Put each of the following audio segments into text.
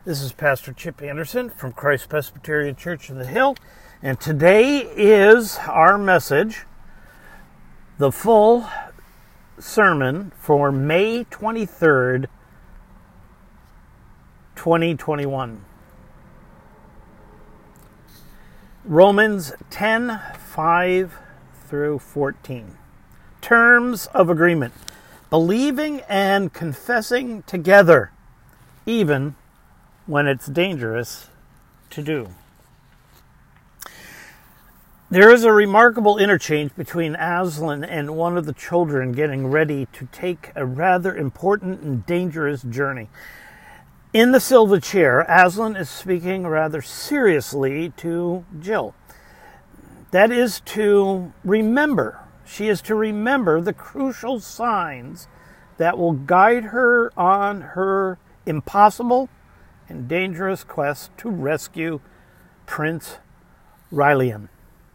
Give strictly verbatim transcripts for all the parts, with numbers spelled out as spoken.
This is Pastor Chip Anderson from Christ Presbyterian Church in the Hill, and today is our message, the full sermon for May twenty-third, twenty twenty-one. Romans ten, five through fourteen. Terms of agreement. Believing and confessing together, even when it's dangerous to do. There is a remarkable interchange between Aslan and one of the children getting ready to take a rather important and dangerous journey. In the silver chair, Aslan is speaking rather seriously to Jill. That is to remember. She is to remember the crucial signs that will guide her on her impossible and dangerous quest to rescue Prince Ryllian.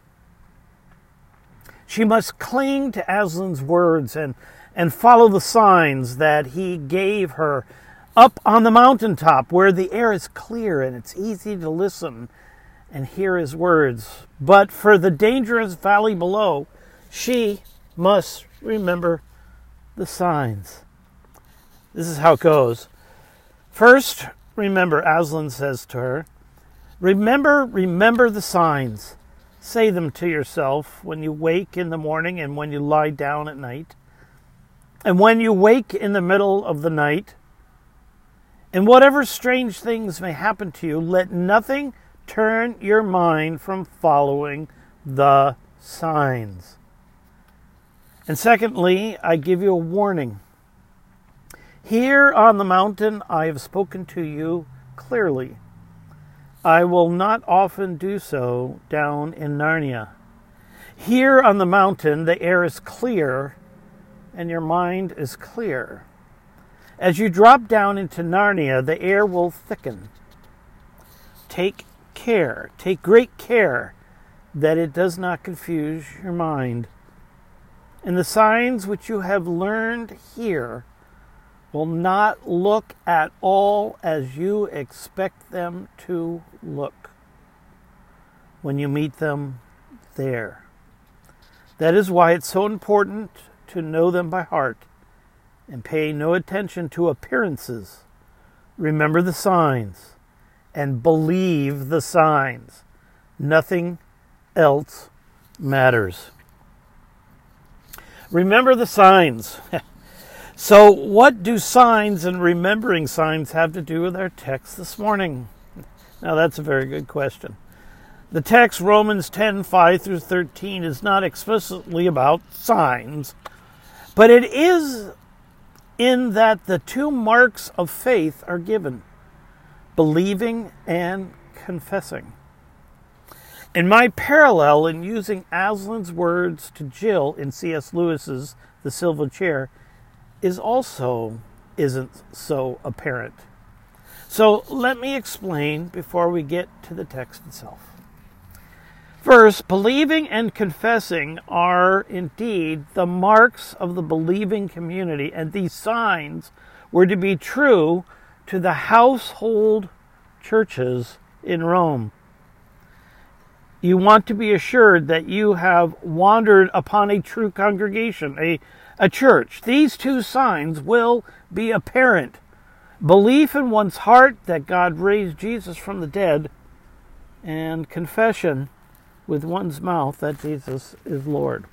She must cling to Aslan's words and, and follow the signs that he gave her up on the mountaintop where the air is clear and it's easy to listen and hear his words. But for the dangerous valley below, she must remember the signs. This is how it goes. First, remember, Aslan says to her, remember, remember the signs. Say them to yourself when you wake in the morning and when you lie down at night. And when you wake in the middle of the night. And whatever strange things may happen to you, let nothing turn your mind from following the signs. And secondly, I give you a warning. Here on the mountain I have spoken to you clearly. I will not often do so down in Narnia. Here on the mountain the air is clear and your mind is clear. As you drop down into Narnia, the air will thicken. Take care, take great care that it does not confuse your mind. And the signs which you have learned here will not look at all as you expect them to look when you meet them there. That is why it's so important to know them by heart and pay no attention to appearances. Remember the signs and believe the signs. Nothing else matters. Remember the signs. So what do signs and remembering signs have to do with our text this morning? Now that's a very good question. The text, Romans ten, five through thirteen, is not explicitly about signs, but it is in that the two marks of faith are given, believing and confessing. In my parallel in using Aslan's words to Jill in C S Lewis's The Silver Chair is also isn't so apparent. So let me explain before we get to the text itself. First, believing and confessing are indeed the marks of the believing community, and these signs were to be true to the household churches in Rome. You want to be assured that you have wandered upon a true congregation, a, a church. These two signs will be apparent. Belief in one's heart that God raised Jesus from the dead, and confession with one's mouth that Jesus is Lord.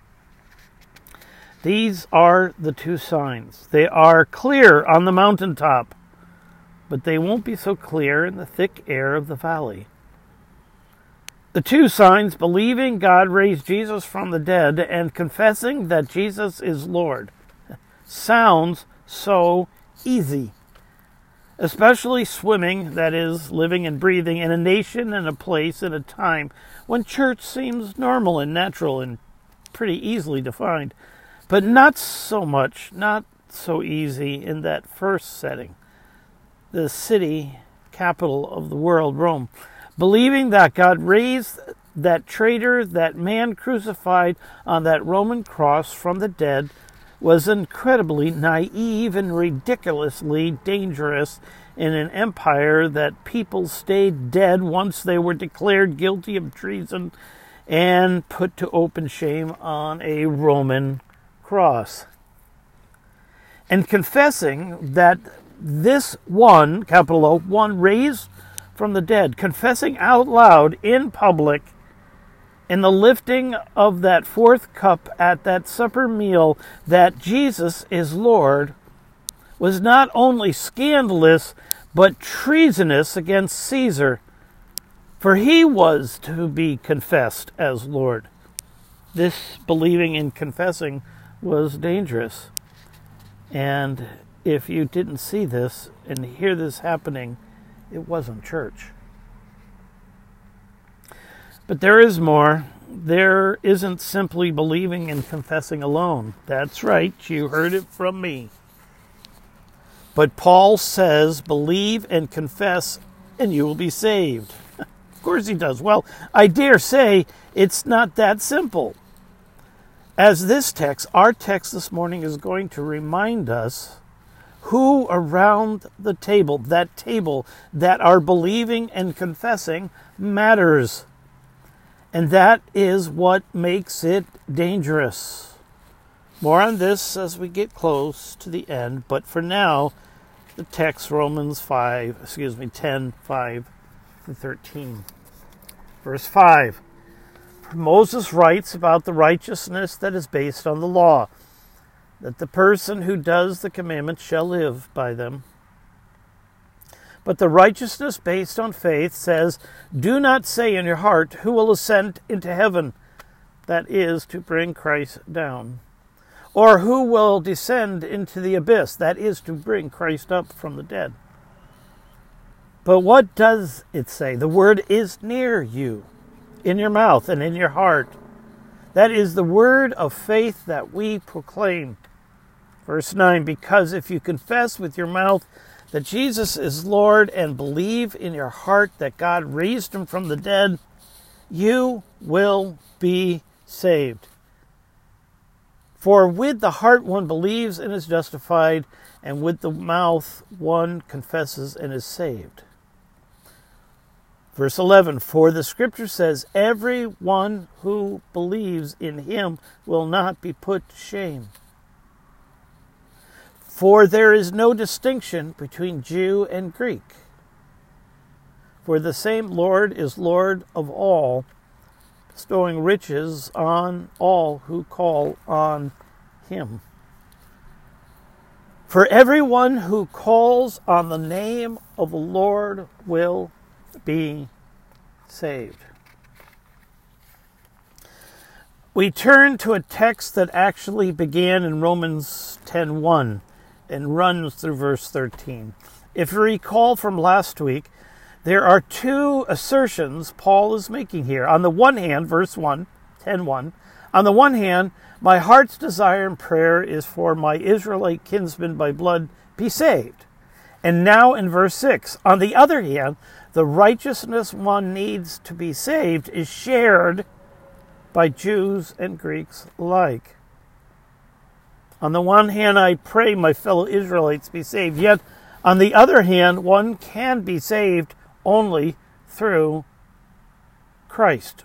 These are the two signs. They are clear on the mountaintop, but they won't be so clear in the thick air of the valley. The two signs, believing God raised Jesus from the dead and confessing that Jesus is Lord, sounds so easy. Especially swimming, that is, living and breathing in a nation and a place and a time when church seems normal and natural and pretty easily defined. But not so much, not so easy in that first setting, the city capital of the world, Rome. Believing that God raised that traitor, that man crucified on that Roman cross from the dead, was incredibly naive and ridiculously dangerous in an empire that people stayed dead once they were declared guilty of treason and put to open shame on a Roman cross. And confessing that this one, capital O, one raised from the dead, confessing out loud in public in the lifting of that fourth cup at that supper meal that Jesus is Lord, was not only scandalous, but treasonous against Caesar, for he was to be confessed as Lord. This believing and confessing was dangerous. And if you didn't see this and hear this happening, it wasn't church. But there is more. There isn't simply believing and confessing alone. That's right, you heard it from me. But Paul says, believe and confess, and you will be saved. Of course he does. Well, I dare say it's not that simple. As this text, our text this morning, is going to remind us who around the table, that table that are believing and confessing, matters. And that is what makes it dangerous. More on this as we get close to the end, but for now, the text, Romans five, excuse me, ten, five to thirteen. Verse five. Moses writes about the righteousness that is based on the law, that the person who does the commandments shall live by them. But the righteousness based on faith says, do not say in your heart, who will ascend into heaven? That is, to bring Christ down. Or who will descend into the abyss? That is, to bring Christ up from the dead. But what does it say? The word is near you, in your mouth and in your heart. That is the word of faith that we proclaim. Verse nine, because if you confess with your mouth that Jesus is Lord and believe in your heart that God raised him from the dead, you will be saved. For with the heart one believes and is justified, and with the mouth one confesses and is saved. Verse eleven, for the scripture says, everyone who believes in him will not be put to shame. For there is no distinction between Jew and Greek. For the same Lord is Lord of all, bestowing riches on all who call on him. For everyone who calls on the name of the Lord will be saved. We turn to a text that actually began in Romans ten one and runs through verse thirteen. If you recall from last week, there are two assertions Paul is making here. On the one hand, verse one, ten one, on the one hand, my heart's desire and prayer is for my Israelite kinsmen by blood be saved. And now in verse six, on the other hand, the righteousness one needs to be saved is shared by Jews and Greeks alike. On the one hand, I pray my fellow Israelites be saved, yet on the other hand, one can be saved only through Christ.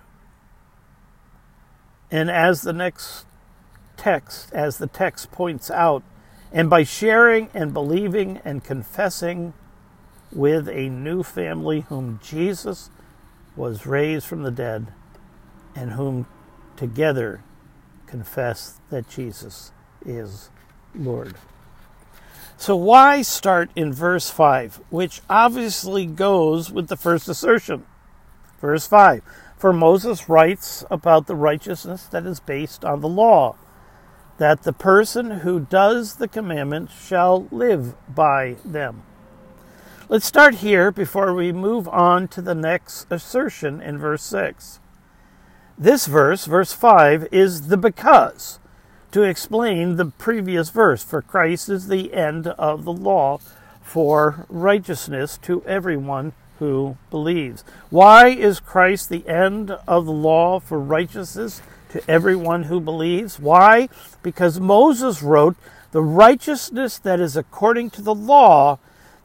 And as the next text, as the text points out, and by sharing and believing and confessing with a new family whom Jesus was raised from the dead and whom together confess that Jesus is Lord. So why start in verse five, which obviously goes with the first assertion? Verse five, for Moses writes about the righteousness that is based on the law, that the person who does the commandments shall live by them. Let's start here before we move on to the next assertion in verse six. This verse, verse five, is the because to explain the previous verse. For Christ is the end of the law for righteousness to everyone who believes. Why is Christ the end of the law for righteousness to everyone who believes? Why? Because Moses wrote, the righteousness that is according to the law,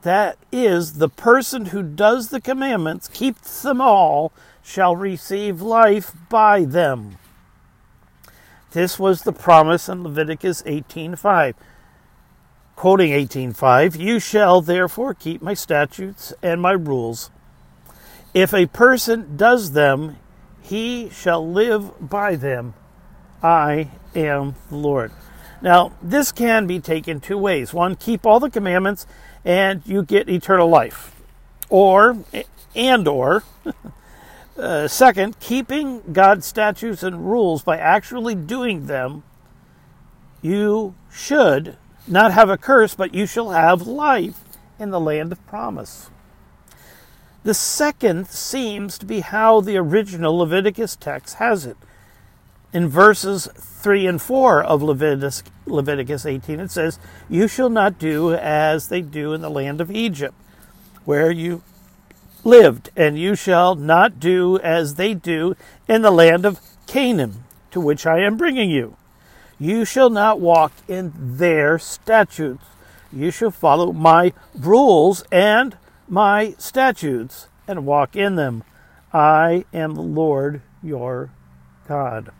That is, the person who does the commandments, keeps them all, shall receive life by them. This was the promise in Leviticus eighteen five. Quoting eighteen five, you shall therefore keep my statutes and my rules. If a person does them, he shall live by them. I am the Lord. Now, this can be taken two ways. One, keep all the commandments and you get eternal life. Or, and or, uh, second, keeping God's statutes and rules by actually doing them, you should not have a curse, but you shall have life in the land of promise. The second seems to be how the original Leviticus text has it. In verses three and four of Leviticus, Leviticus eighteen, it says, you shall not do as they do in the land of Egypt, where you lived, and you shall not do as they do in the land of Canaan, to which I am bringing you. You shall not walk in their statutes. You shall follow my rules and my statutes and walk in them. I am the Lord your God.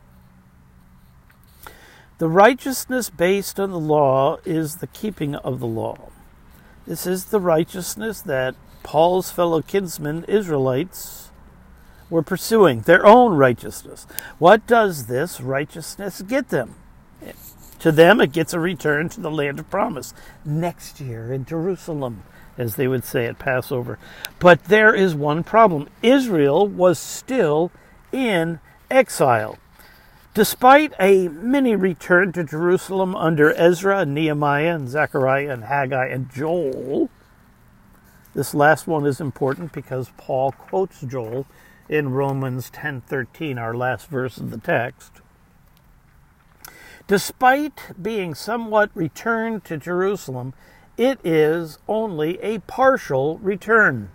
The righteousness based on the law is the keeping of the law. This is the righteousness that Paul's fellow kinsmen, Israelites, were pursuing, their own righteousness. What does this righteousness get them? To them, it gets a return to the land of promise next year in Jerusalem, as they would say at Passover. But there is one problem. Israel was still in exile. Despite a mini return to Jerusalem under Ezra and Nehemiah and Zechariah and Haggai and Joel, this last one is important because Paul quotes Joel in Romans ten thirteen, our last verse of the text. Despite being somewhat returned to Jerusalem, it is only a partial return,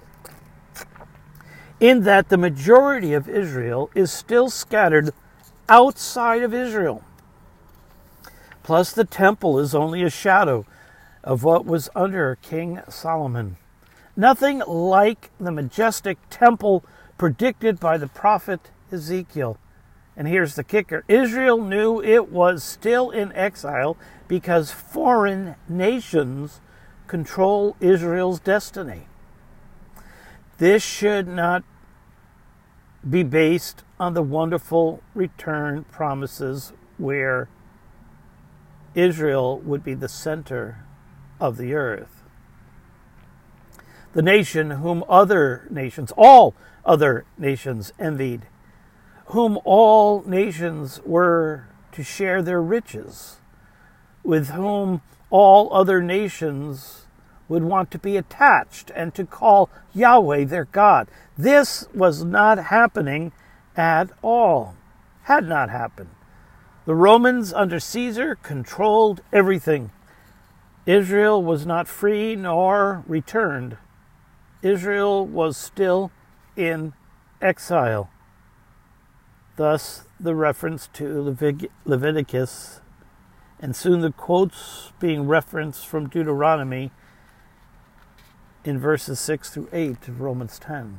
in that the majority of Israel is still scattered outside of Israel. Plus, the temple is only a shadow of what was under King Solomon. Nothing like the majestic temple predicted by the prophet Ezekiel. And here's the kicker. Israel knew it was still in exile because foreign nations control Israel's destiny. This should not be based on the wonderful return promises where Israel would be the center of the earth. The nation whom other nations, all other nations envied, whom all nations were to share their riches, with whom all other nations would want to be attached and to call Yahweh their God. This was not happening at all. Had not happened. The Romans under Caesar controlled everything. Israel was not free nor returned. Israel was still in exile. Thus, the reference to Levit- Leviticus, and soon the quotes being referenced from Deuteronomy in verses six through eight of Romans ten.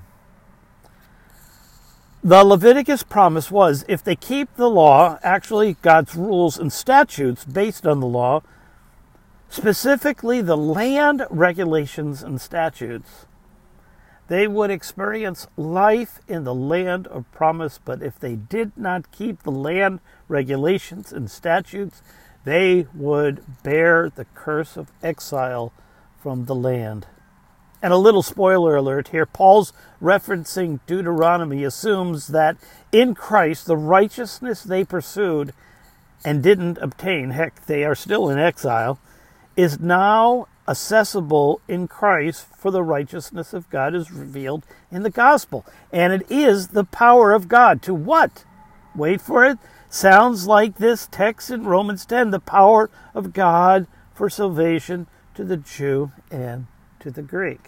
The Leviticus promise was, if they keep the law, actually God's rules and statutes based on the law, specifically the land regulations and statutes, they would experience life in the land of promise. But if they did not keep the land regulations and statutes, they would bear the curse of exile from the land. And a little spoiler alert here, Paul's referencing Deuteronomy assumes that in Christ, the righteousness they pursued and didn't obtain, heck, they are still in exile, is now accessible in Christ, for the righteousness of God is revealed in the gospel. And it is the power of God to what? Wait for it. Sounds like this text in Romans ten, the power of God for salvation to the Jew and to the Greek.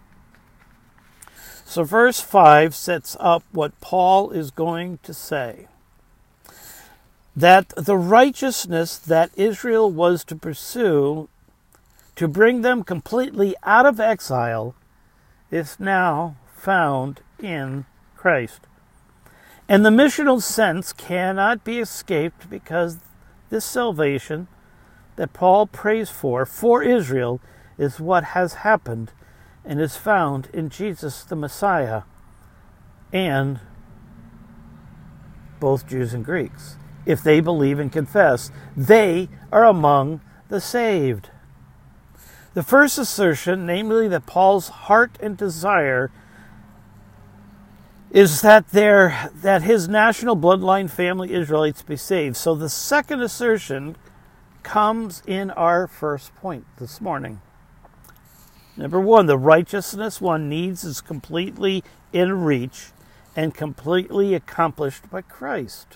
So verse five sets up what Paul is going to say. That the righteousness that Israel was to pursue to bring them completely out of exile is now found in Christ. And the missional sense cannot be escaped because this salvation that Paul prays for, for Israel, is what has happened and is found in Jesus the Messiah and both Jews and Greeks. If they believe and confess, they are among the saved. The first assertion, namely that Paul's heart and desire is that there that his national bloodline family Israelites be saved. So the second assertion comes in our first point this morning. Number one, the righteousness one needs is completely in reach and completely accomplished by Christ.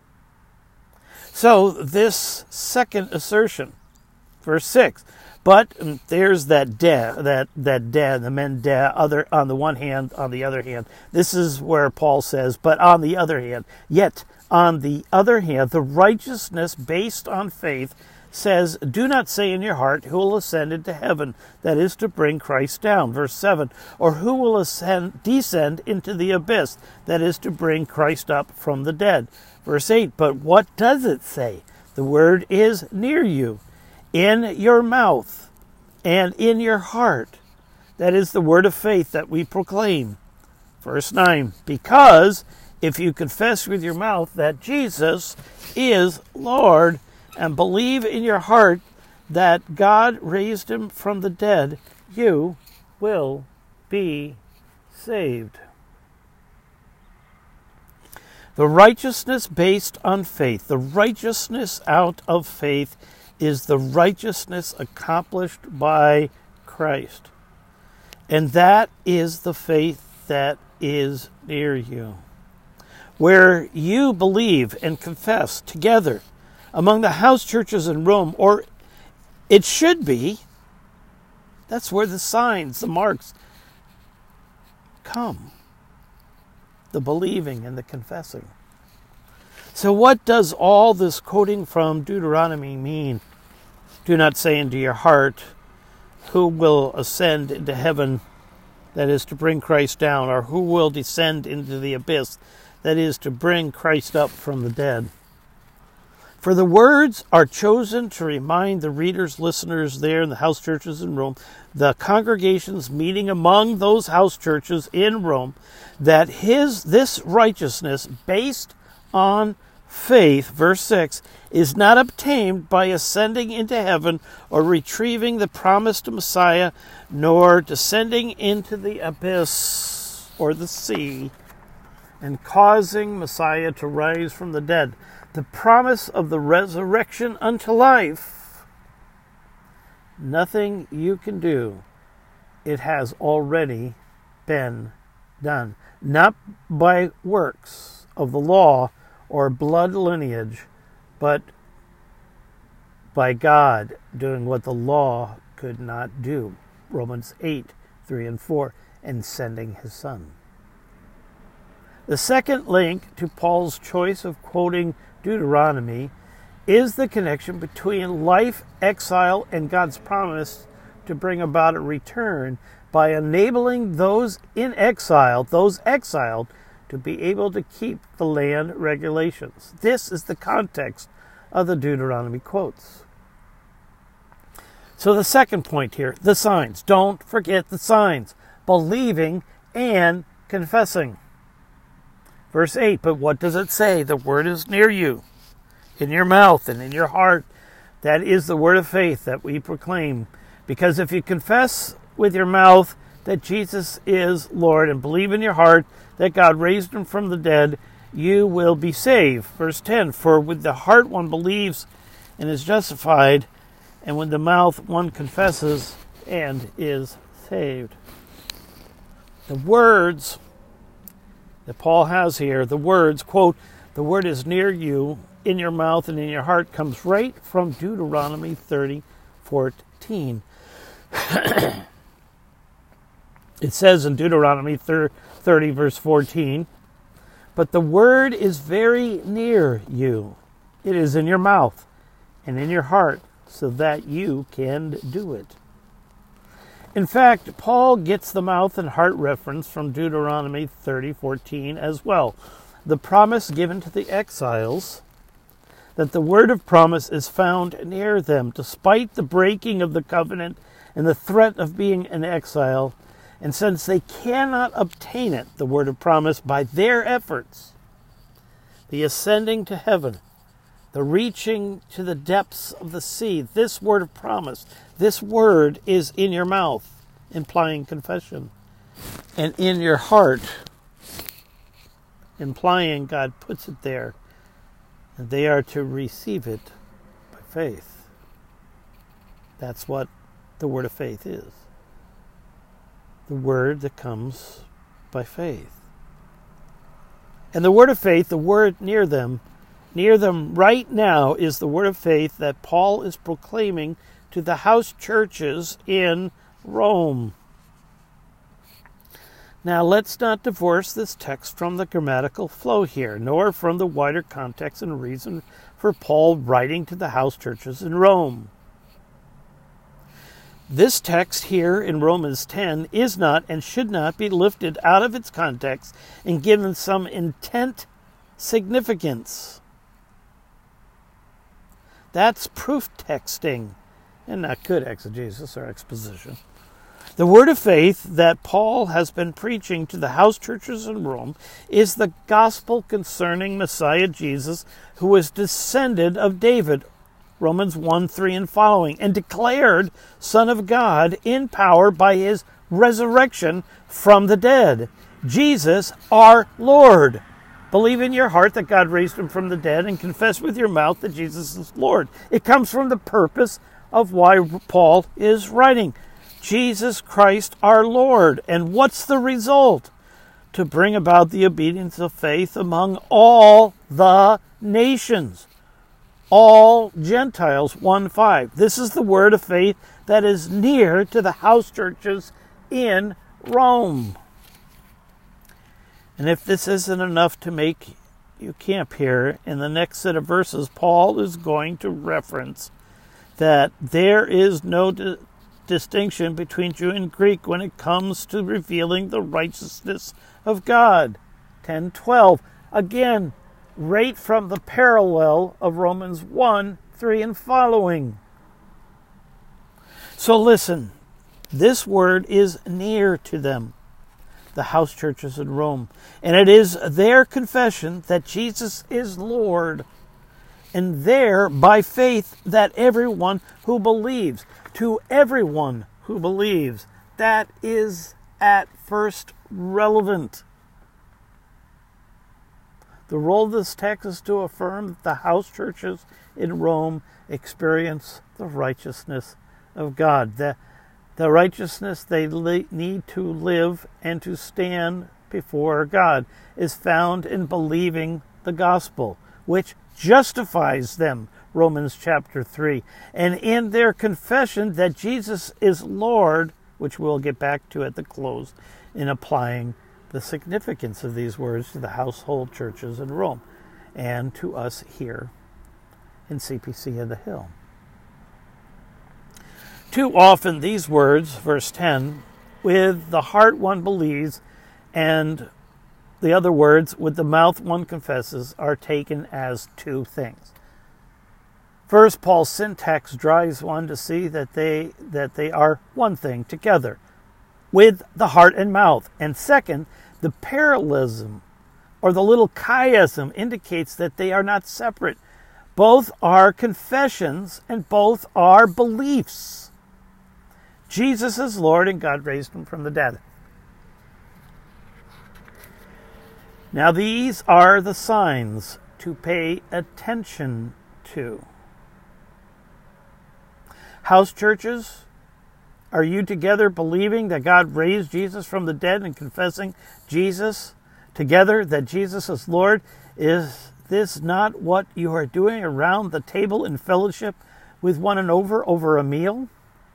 So this second assertion, verse six, but there's that de, that that de, the men de, other on the one hand, on the other hand. This is where Paul says, but on the other hand, yet on the other hand, the righteousness based on faith says, do not say in your heart, who will ascend into heaven, that is to bring Christ down. Verse seven, or who will ascend, descend into the abyss, that is to bring Christ up from the dead. Verse eight, but what does it say? The word is near you, in your mouth and in your heart. That is the word of faith that we proclaim. Verse nine, because if you confess with your mouth that Jesus is Lord and believe in your heart that God raised him from the dead, you will be saved. The righteousness based on faith, the righteousness out of faith, is the righteousness accomplished by Christ. And that is the faith that is near you. Where you believe and confess together among the house churches in Rome, or it should be, that's where the signs, the marks come. The believing and the confessing. So what does all this quoting from Deuteronomy mean? Do not say into your heart, who will ascend into heaven, that is to bring Christ down, or who will descend into the abyss, that is to bring Christ up from the dead. For the words are chosen to remind the readers, listeners there in the house churches in Rome, the congregations meeting among those house churches in Rome, that his this righteousness based on faith, verse six, is not obtained by ascending into heaven or retrieving the promised Messiah, nor descending into the abyss or the sea and causing Messiah to rise from the dead. The promise of the resurrection unto life, nothing you can do. It has already been done. Not by works of the law or blood lineage, but by God doing what the law could not do. Romans eight, three and four, and sending his Son. The second link to Paul's choice of quoting Deuteronomy is the connection between life, exile, and God's promise to bring about a return by enabling those in exile, those exiled, to be able to keep the land regulations. This is the context of the Deuteronomy quotes. So the second point here, the signs. Don't forget the signs. Believing and confessing. Verse eight, but what does it say? The word is near you, in your mouth and in your heart. That is the word of faith that we proclaim. Because if you confess with your mouth that Jesus is Lord and believe in your heart that God raised him from the dead, you will be saved. Verse ten, for with the heart one believes and is justified, and with the mouth one confesses and is saved. The words that Paul has here, the words, quote, the word is near you, in your mouth and in your heart, comes right from Deuteronomy thirty, fourteen. It says in Deuteronomy thirty, verse fourteen, but the word is very near you. It is in your mouth and in your heart, so that you can do it. In fact, Paul gets the mouth and heart reference from Deuteronomy thirty fourteen as well. The promise given to the exiles, that the word of promise is found near them, despite the breaking of the covenant and the threat of being in exile. And since they cannot obtain it, the word of promise, by their efforts, the ascending to heaven, the reaching to the depths of the sea, this word of promise, this word is in your mouth, implying confession, and in your heart, implying God puts it there, and they are to receive it by faith. That's what the word of faith is. The word that comes by faith. And the word of faith, the word near them, near them right now, is the word of faith that Paul is proclaiming to the house churches in Rome. Now, let's not divorce this text from the grammatical flow here, nor from the wider context and reason for Paul writing to the house churches in Rome. This text here in Romans ten is not and should not be lifted out of its context and given some intent significance. That's proof texting and not good exegesis or exposition. The word of faith that Paul has been preaching to the house churches in Rome is the gospel concerning Messiah Jesus, who was descended of David, Romans one, three and following, and declared Son of God in power by his resurrection from the dead. Jesus, our Lord. Believe in your heart that God raised him from the dead and confess with your mouth that Jesus is Lord. It comes from the purpose of why Paul is writing. Jesus Christ our Lord. And what's the result? To bring about the obedience of faith among all the nations. All Gentiles, one five. This is the word of faith that is near to the house churches in Rome. And if this isn't enough to make you camp here, in the next set of verses, Paul is going to reference that there is no di- distinction between Jew and Greek when it comes to revealing the righteousness of God. ten twelve. Again, right from the parallel of Romans one, three and following. So listen, this word is near to them, the house churches in Rome, and it is their confession that Jesus is Lord, and there, by faith, that everyone who believes, to everyone who believes, that is at first relevant. The role of this text is to affirm that the house churches in Rome experience the righteousness of God. The, the righteousness they li- need to live and to stand before God is found in believing the gospel, which justifies them, Romans chapter three. And in their confession that Jesus is Lord, which we'll get back to at the close, in applying the significance of these words to the household churches in Rome and to us here in C P C of the Hill. Too often these words, verse ten, with the heart one believes, and the other words, with the mouth one confesses, are taken as two things. First, Paul's syntax drives one to see that they that they are one thing together, with the heart and mouth. And second, the parallelism, or the little chiasm, indicates that they are not separate. Both are confessions and both are beliefs. Jesus is Lord and God raised him from the dead. Now these are the signs to pay attention to. House churches, are you together believing that God raised Jesus from the dead and confessing Jesus together, that Jesus is Lord? Is this not what you are doing around the table in fellowship with one another over a meal?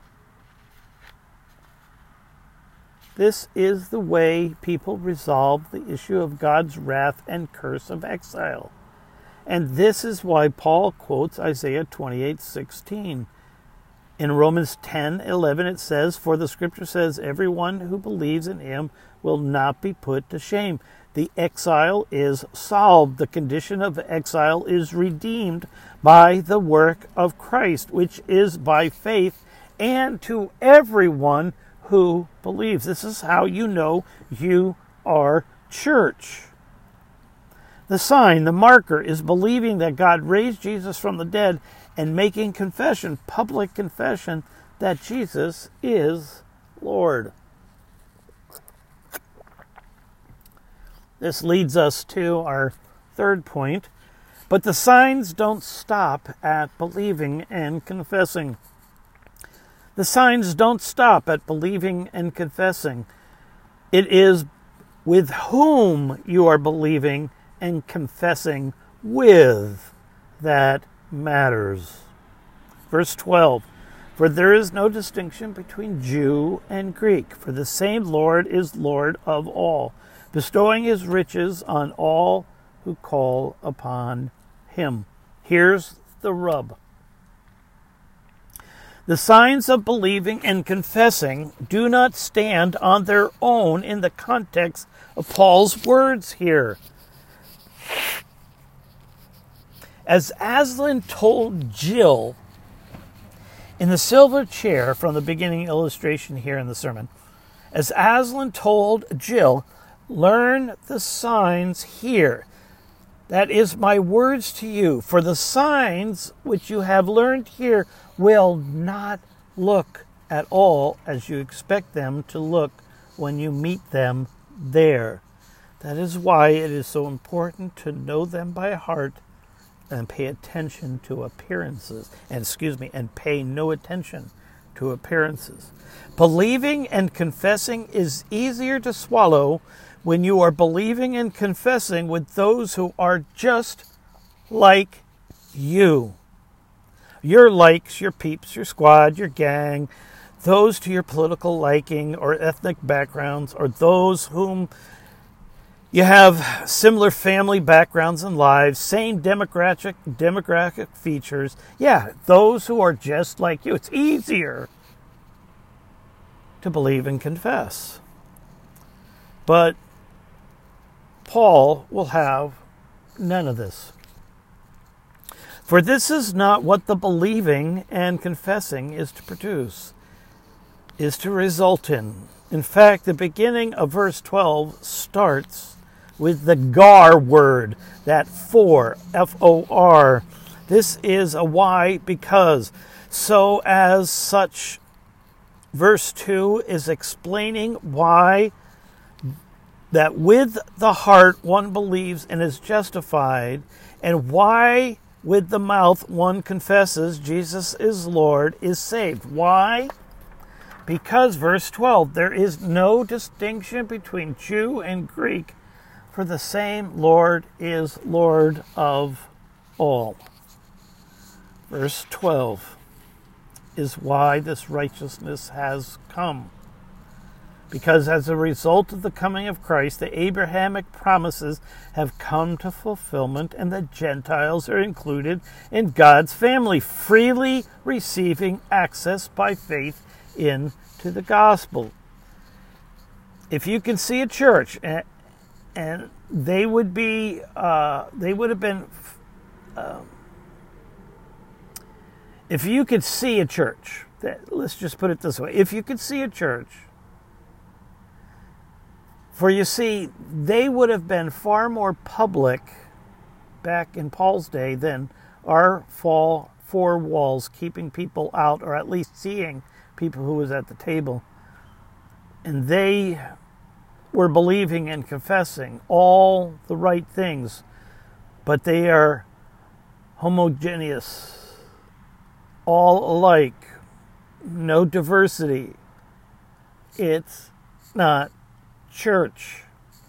This is the way people resolve the issue of God's wrath and curse of exile. And this is why Paul quotes Isaiah twenty-eight sixteen. In Romans ten eleven it says, "For the scripture says, everyone who believes in him will not be put to shame." The exile is solved. The condition of exile is redeemed by the work of Christ, which is by faith, and to everyone who believes. This is how you know you are church. The sign, the marker, is believing that God raised Jesus from the dead and making confession, public confession, that Jesus is Lord. This leads us to our third point. But the signs don't stop at believing and confessing. The signs don't stop at believing and confessing. It is with whom you are believing and confessing with that matters. Verse twelve, "For there is no distinction between Jew and Greek, for the same Lord is Lord of all, bestowing his riches on all who call upon him." Here's the rub. The signs of believing and confessing do not stand on their own in the context of Paul's words here. As Aslan told Jill in the silver chair from the beginning illustration here in the sermon, as Aslan told Jill, learn the signs here. That is my words to you. For the signs which you have learned here will not look at all as you expect them to look when you meet them there. That is why it is so important to know them by heart and pay attention to appearances. And excuse me, and pay no attention to appearances. Believing and confessing is easier to swallow when you are believing and confessing with those who are just like you. Your likes, your peeps, your squad, your gang, those to your political liking or ethnic backgrounds, or those whom you have similar family backgrounds and lives, same demographic demographic features. Yeah, those who are just like you. It's easier to believe and confess. But Paul will have none of this. For this is not what the believing and confessing is to produce, is to result in. In fact, the beginning of verse twelve starts with the gar word, that for, F O R. This is a why, because. So as such, verse two is explaining why that with the heart one believes and is justified, and why with the mouth one confesses Jesus is Lord, is saved. Why? Because, verse twelve, there is no distinction between Jew and Greek, for the same Lord is Lord of all. Verse twelve is why this righteousness has come. Because as a result of the coming of Christ, the Abrahamic promises have come to fulfillment, and the Gentiles are included in God's family, freely receiving access by faith into the gospel. If you can see a church, and, and they would be, uh, they would have been, uh, if you could see a church, that, let's just put it this way, if you could see a church, for you see, they would have been far more public back in Paul's day than our four walls keeping people out, or at least seeing people who was at the table. And they were believing and confessing all the right things, but they are homogeneous, all alike, no diversity. It's not church.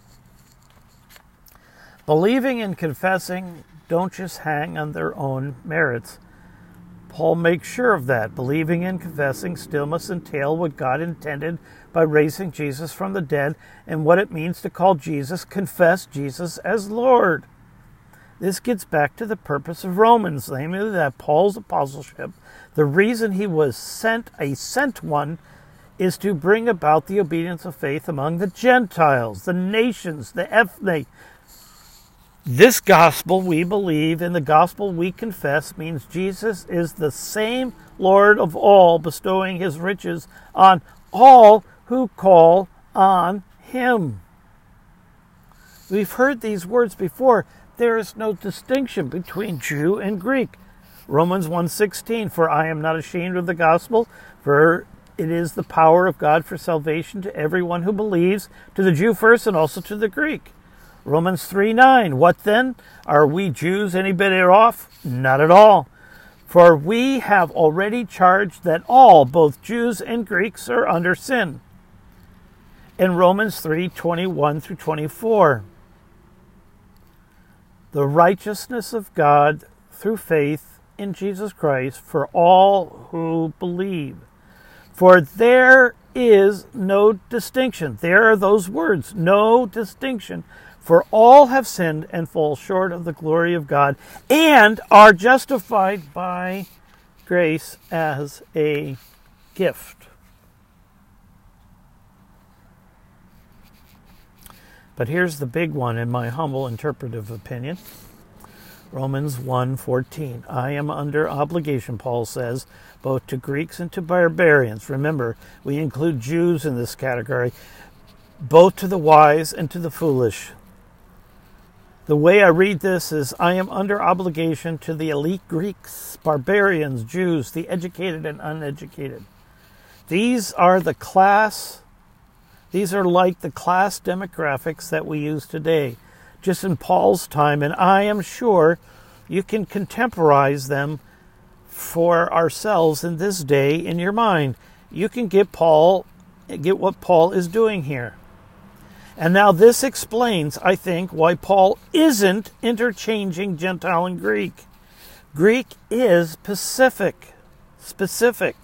Believing and confessing don't just hang on their own merits. Paul makes sure of that. Believing and confessing still must entail what God intended by raising Jesus from the dead, and what it means to call Jesus, confess Jesus as Lord. This gets back to the purpose of Romans, namely that Paul's apostleship, the reason he was sent, a sent one, is to bring about the obedience of faith among the Gentiles, the nations, the ethne. This gospel we believe, and the gospel we confess, means Jesus is the same Lord of all, bestowing his riches on all who call on him. We've heard these words before. There is no distinction between Jew and Greek. Romans one sixteen, for I am not ashamed of the gospel, for it is the power of God for salvation to everyone who believes, to the Jew first and also to the Greek. Romans three nine, what then? Are we Jews any better off? Not at all. For we have already charged that all, both Jews and Greeks, are under sin. In Romans three twenty-one through twenty-four, the righteousness of God through faith in Jesus Christ for all who believe. For there is no distinction. There are those words, no distinction. For all have sinned and fall short of the glory of God and are justified by grace as a gift. But here's the big one in my humble interpretive opinion. Romans one fourteen. I am under obligation, Paul says, both to Greeks and to barbarians. Remember, we include Jews in this category, both to the wise and to the foolish. The way I read this is, I am under obligation to the elite Greeks, barbarians, Jews, the educated and uneducated. These are the class, these are like the class demographics that we use today, just in Paul's time, and I am sure you can contemporize them for ourselves in this day in your mind. You can get Paul, get what Paul is doing here. And now this explains, I think, why Paul isn't interchanging Gentile and Greek. Greek is specific. Specific.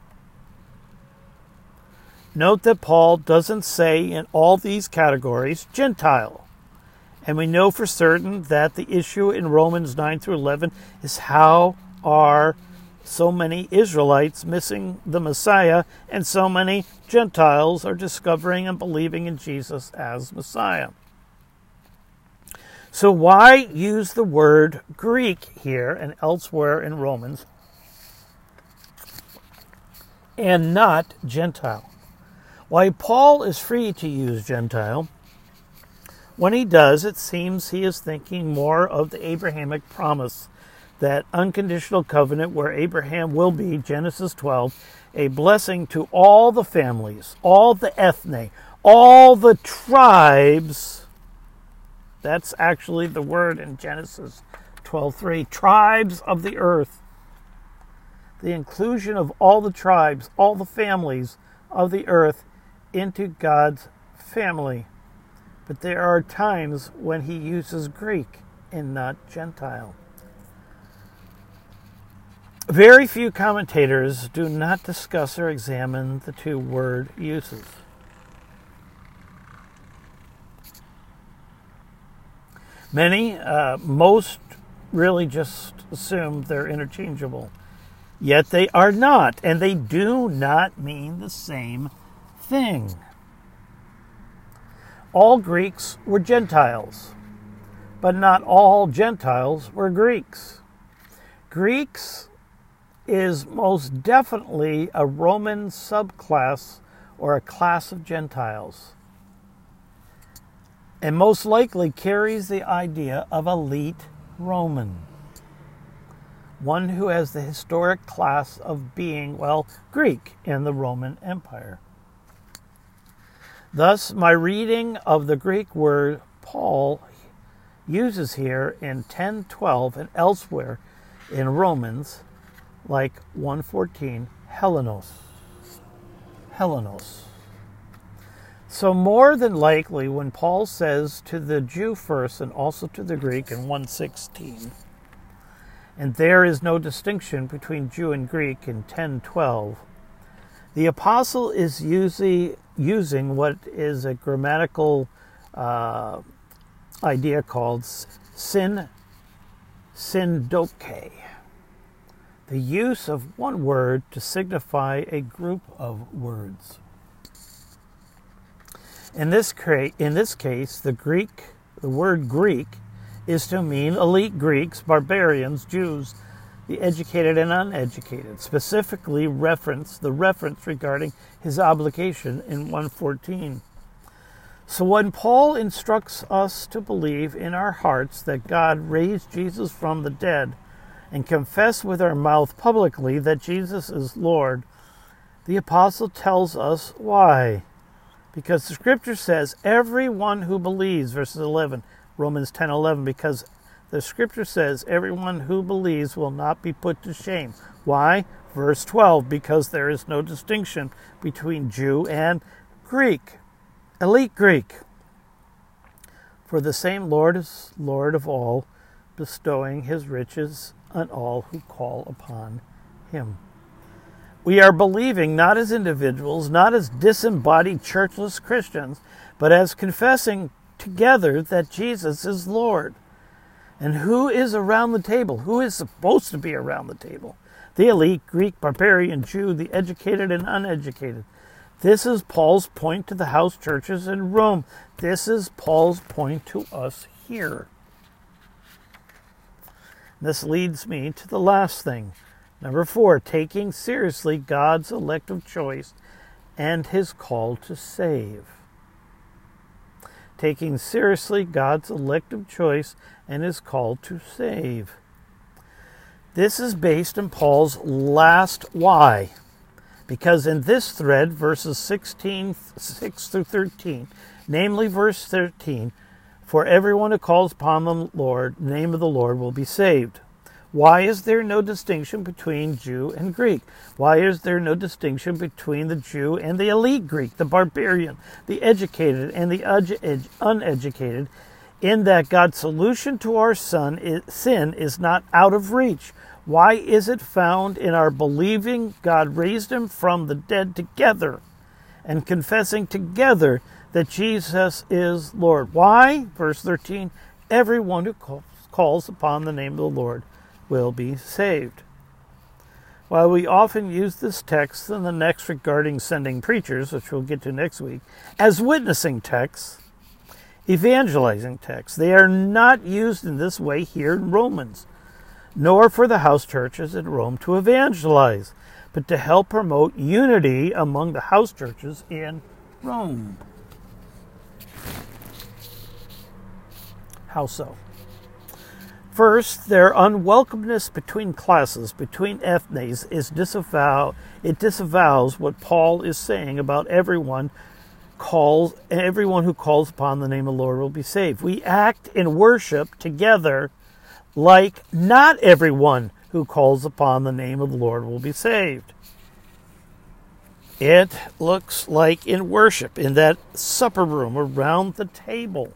Note that Paul doesn't say in all these categories Gentile. And we know for certain that the issue in Romans nine through eleven is how are so many Israelites missing the Messiah, and so many Gentiles are discovering and believing in Jesus as Messiah. So why use the word Greek here and elsewhere in Romans and not Gentile? Why Paul is free to use Gentile, when he does, it seems he is thinking more of the Abrahamic promise, that unconditional covenant where Abraham will be, Genesis twelve, a blessing to all the families, all the ethne, all the tribes. That's actually the word in Genesis twelve three, tribes of the earth. The inclusion of all the tribes, all the families of the earth into God's family. But there are times when he uses Greek and not Gentile. Very few commentators do not discuss or examine the two word uses. Many, uh, most really just assume they're interchangeable. Yet they are not, and they do not mean the same thing. All Greeks were Gentiles, but not all Gentiles were Greeks. Greeks is most definitely a Roman subclass or a class of Gentiles, and most likely carries the idea of elite Roman, one who has the historic class of being, well, Greek in the Roman Empire. Thus, my reading of the Greek word Paul uses here in ten twelve and elsewhere in Romans, like one fourteen, Hellenos. Hellenos. So more than likely, when Paul says to the Jew first and also to the Greek in one sixteen, and there is no distinction between Jew and Greek in ten twelve, the apostle is usually using what is a grammatical uh, idea called syn syndoke, the use of one word to signify a group of words. In this, cra- in this case, the Greek, the word Greek, is to mean elite Greeks, barbarians, Jews, the educated and uneducated, specifically reference the reference regarding his obligation in one fourteen. So when Paul instructs us to believe in our hearts that God raised Jesus from the dead and confess with our mouth publicly that Jesus is Lord, the apostle tells us why. Because the scripture says, everyone who believes, verses eleven, Romans ten eleven, because the scripture says, everyone who believes will not be put to shame. Why? Verse twelve, because there is no distinction between Jew and Greek, elite Greek. For the same Lord is Lord of all, bestowing his riches on all who call upon him. We are believing not as individuals, not as disembodied churchless Christians, but as confessing together that Jesus is Lord. And who is around the table? Who is supposed to be around the table? The elite, Greek, barbarian, Jew, the educated and uneducated. This is Paul's point to the house churches in Rome. This is Paul's point to us here. This leads me to the last thing. Number four, taking seriously God's elective choice and his call to save. Taking seriously God's elective choice and his call to save. This is based on Paul's last why. Because in this thread, verses sixteen, six through thirteen, namely verse thirteen, for everyone who calls upon the Lord, the name of the Lord will be saved. Why is there no distinction between Jew and Greek? Why is there no distinction between the Jew and the elite Greek, the barbarian, the educated and the uneducated, in that God's solution to our sin is not out of reach? Why is it found in our believing God raised him from the dead together and confessing together that Jesus is Lord? Why? Verse thirteen, everyone who calls upon the name of the Lord will be saved. While we often use this text and the next regarding sending preachers, which we'll get to next week, as witnessing texts, evangelizing texts, they are not used in this way here in Romans, nor for the house churches in Rome to evangelize, but to help promote unity among the house churches in Rome. How so? First, their unwelcomeness between classes, between ethnes, is disavow. It disavows what Paul is saying about everyone calls, everyone who calls upon the name of the Lord will be saved. We act in worship together like not everyone who calls upon the name of the Lord will be saved. It looks like in worship, in that supper room around the table,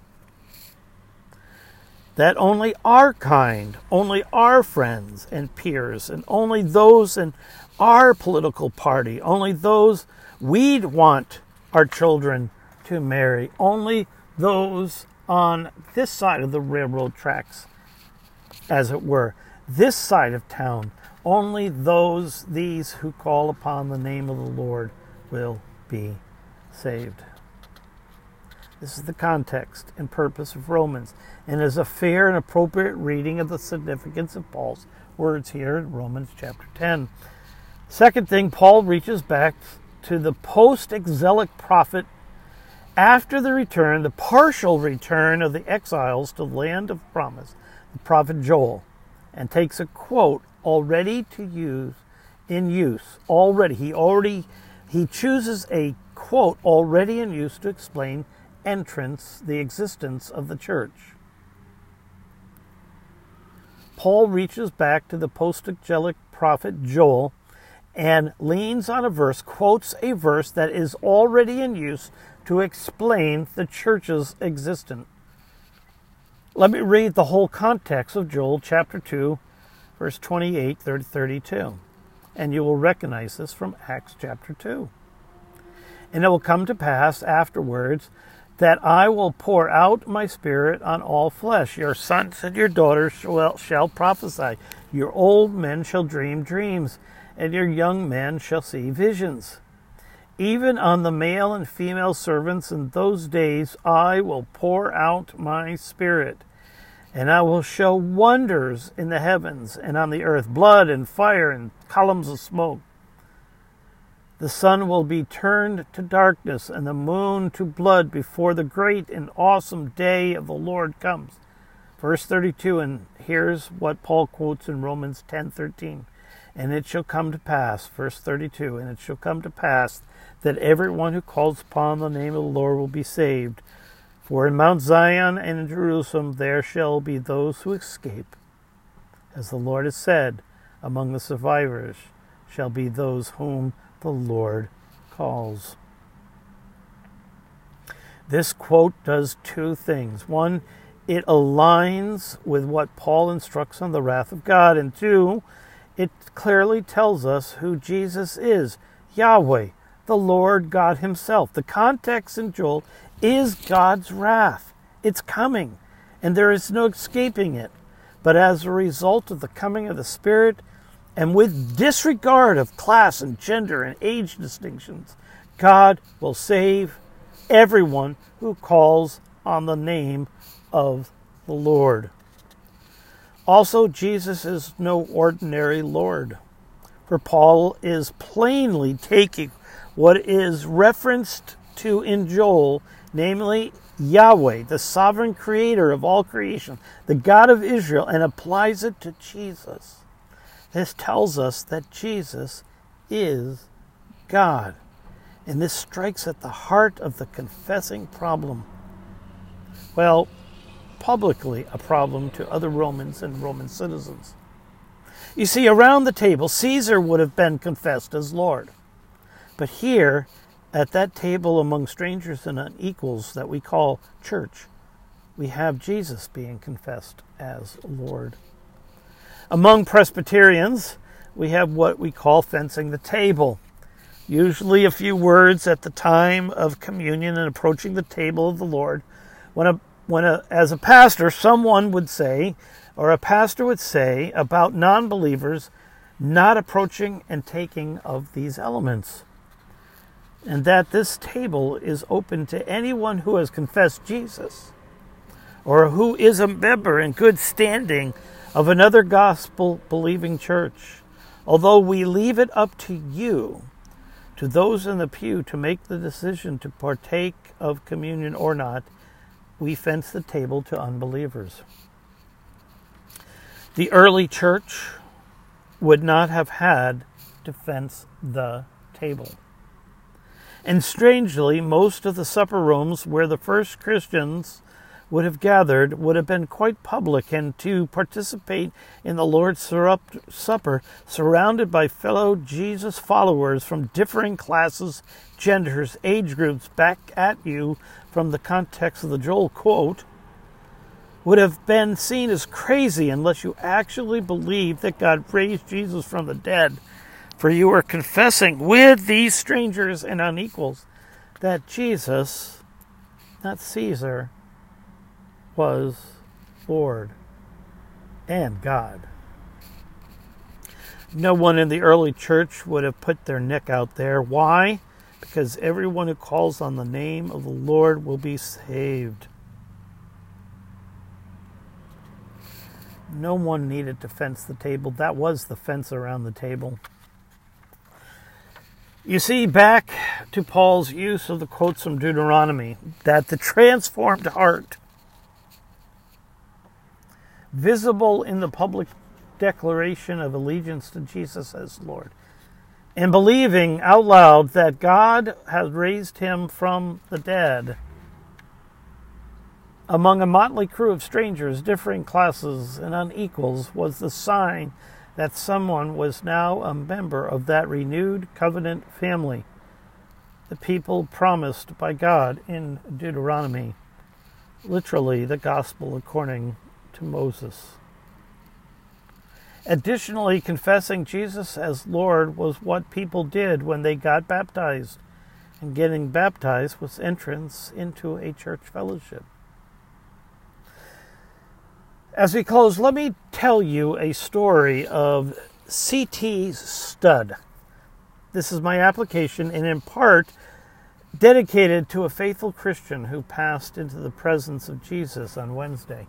that only our kind, only our friends and peers, and only those in our political party, only those we'd want our children to marry, only those on this side of the railroad tracks, as it were, this side of town, only those, these who call upon the name of the Lord will be saved. This is the context and purpose of Romans, and is a fair and appropriate reading of the significance of Paul's words here in Romans chapter ten. Second thing, Paul reaches back to the post-exilic prophet after the return, the partial return of the exiles to the land of promise, the prophet Joel, and takes a quote already to use in use. Already, he already he chooses a quote already in use to explain entrance, the existence of the church. Paul reaches back to the post-exilic prophet Joel and leans on a verse, quotes a verse that is already in use to explain the church's existence. Let me read the whole context of Joel chapter two, verse twenty-eight through thirty-two, and you will recognize this from Acts chapter two. And it will come to pass afterwards that I will pour out my Spirit on all flesh. Your sons and your daughters shall, shall prophesy. Your old men shall dream dreams, and your young men shall see visions. Even on the male and female servants in those days I will pour out my Spirit, and I will show wonders in the heavens and on the earth, blood and fire and columns of smoke. The sun will be turned to darkness and the moon to blood before the great and awesome day of the Lord comes. Verse thirty-two, and here's what Paul quotes in Romans ten thirteen. And it shall come to pass, verse thirty-two, and it shall come to pass that everyone who calls upon the name of the Lord will be saved. For in Mount Zion and in Jerusalem there shall be those who escape. As the Lord has said, among the survivors shall be those whom the Lord calls. This quote does two things. One, it aligns with what Paul instructs on the wrath of God. And two, it clearly tells us who Jesus is, Yahweh, the Lord God himself. The context in Joel is God's wrath. It's coming, and there is no escaping it. But as a result of the coming of the Spirit, and with disregard of class and gender and age distinctions, God will save everyone who calls on the name of the Lord. Also, Jesus is no ordinary Lord, for Paul is plainly taking what is referenced to in Joel, namely Yahweh, the sovereign creator of all creation, the God of Israel, and applies it to Jesus. This tells us that Jesus is God. And this strikes at the heart of the confessing problem. Well, publicly a problem to other Romans and Roman citizens. You see, around the table, Caesar would have been confessed as Lord. But here, at that table among strangers and unequals that we call church, we have Jesus being confessed as Lord. Among Presbyterians, we have what we call fencing the table. Usually a few words at the time of communion and approaching the table of the Lord. When a, when a, as a pastor, someone would say, or a pastor would say about non-believers not approaching and taking of these elements. And that this table is open to anyone who has confessed Jesus, or who is a member in good standing of another gospel-believing church, although we leave it up to you, to those in the pew, to make the decision to partake of communion or not. We fence the table to unbelievers. The early church would not have had to fence the table. And strangely, most of the supper rooms where the first Christians would have gathered would have been quite public, and to participate in the Lord's Supper surrounded by fellow Jesus followers from differing classes, genders, age groups, back at you from the context of the Joel quote, would have been seen as crazy unless you actually believed that God raised Jesus from the dead. For you are confessing with these strangers and unequals that Jesus, not Caesar, was Lord and God. No one in the early church would have put their neck out there. Why? Because everyone who calls on the name of the Lord will be saved. No one needed to fence the table. That was the fence around the table. You see, back to Paul's use of the quotes from Deuteronomy, that the transformed heart, visible in the public declaration of allegiance to Jesus as Lord, and believing out loud that God has raised him from the dead, among a motley crew of strangers, differing classes and unequals, was the sign that someone was now a member of that renewed covenant family, the people promised by God in Deuteronomy, literally the gospel according to Moses. Additionally, confessing Jesus as Lord was what people did when they got baptized. And getting baptized was entrance into a church fellowship. As we close, let me tell you a story of C T Studd. This is my application, and in part dedicated to a faithful Christian who passed into the presence of Jesus on Wednesday.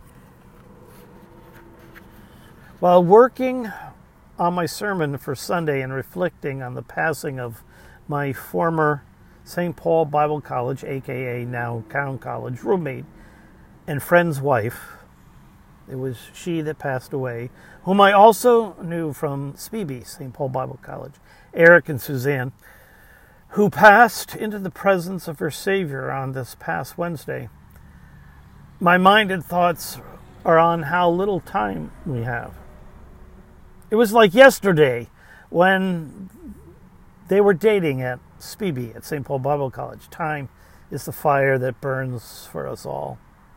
While working on my sermon for Sunday and reflecting on the passing of my former Saint Paul Bible College, aka now Cowan College, roommate and friend's wife, it was she that passed away, whom I also knew from S P B, Saint Paul Bible College, Eric and Suzanne, who passed into the presence of her Savior on this past Wednesday. My mind and thoughts are on how little time we have. It was like yesterday when they were dating at S P B, at Saint Paul Bible College. Time is the fire that burns for us all.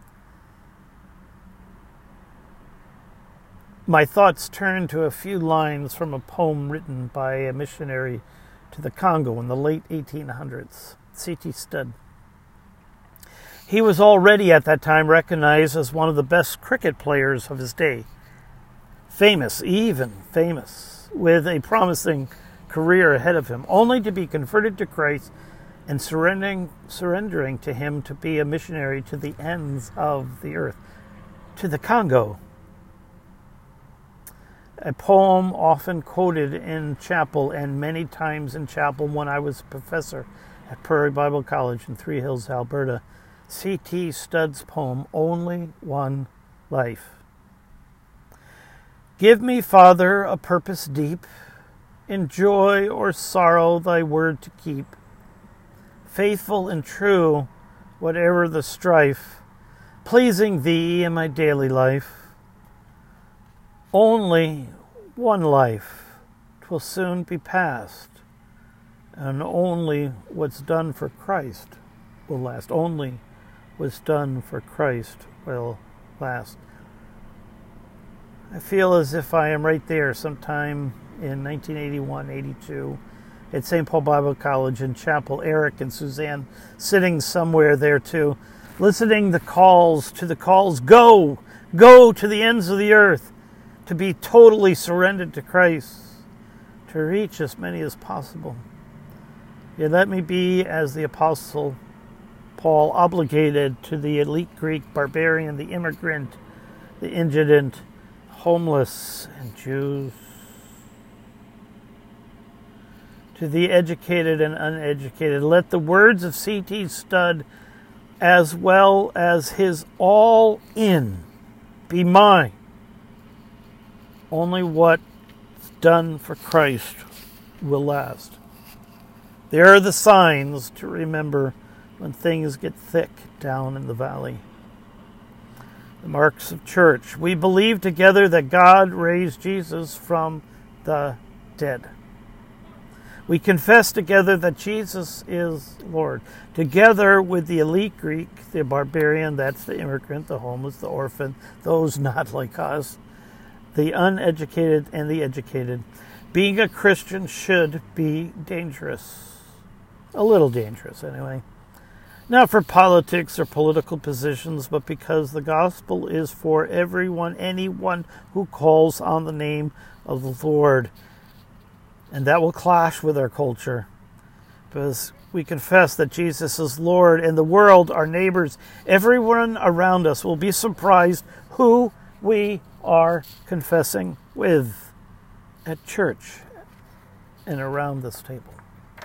My thoughts turn to a few lines from a poem written by a missionary to the Congo in the late eighteen hundreds, C T Studd. He was already at that time recognized as one of the best cricket players of his day. Famous, even famous, with a promising career ahead of him, only to be converted to Christ and surrendering, surrendering to him to be a missionary to the ends of the earth, to the Congo. A poem often quoted in chapel and many times in chapel when I was a professor at Prairie Bible College in Three Hills, Alberta. C T Studd's poem, Only One Life. Give me, Father, a purpose deep, in joy or sorrow thy word to keep. Faithful and true, whatever the strife, pleasing thee in my daily life. Only one life, 'twill soon be past, and only what's done for Christ will last. Only what's done for Christ will last. I feel as if I am right there sometime in nineteen eighty-one, eighty-two at Saint Paul Bible College in chapel. Eric and Suzanne sitting somewhere there too, listening the calls to the calls, go, go to the ends of the earth, to be totally surrendered to Christ, to reach as many as possible. Yet let me be, as the Apostle Paul, obligated to the elite Greek barbarian, the immigrant, the indigent, homeless, and Jews, to the educated and uneducated. Let the words of C T Studd, as well as his all in, be mine. Only what's done for Christ will last. There are the signs to remember when things get thick down in the valley. The marks of church. We believe together that God raised Jesus from the dead. We confess together that Jesus is Lord. Together with the elite Greek, the barbarian, that's the immigrant, the homeless, the orphan, those not like us, the uneducated and the educated. Being a Christian should be dangerous. A little dangerous, anyway. Not for politics or political positions, but because the gospel is for everyone, anyone who calls on the name of the Lord. And that will clash with our culture, because we confess that Jesus is Lord, and the world, our neighbors, everyone around us will be surprised who we are confessing with at church and around this table.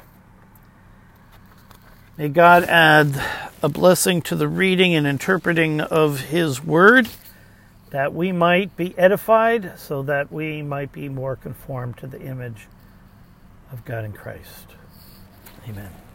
May God add a blessing to the reading and interpreting of His Word, that we might be edified, so that we might be more conformed to the image of God in Christ. Amen.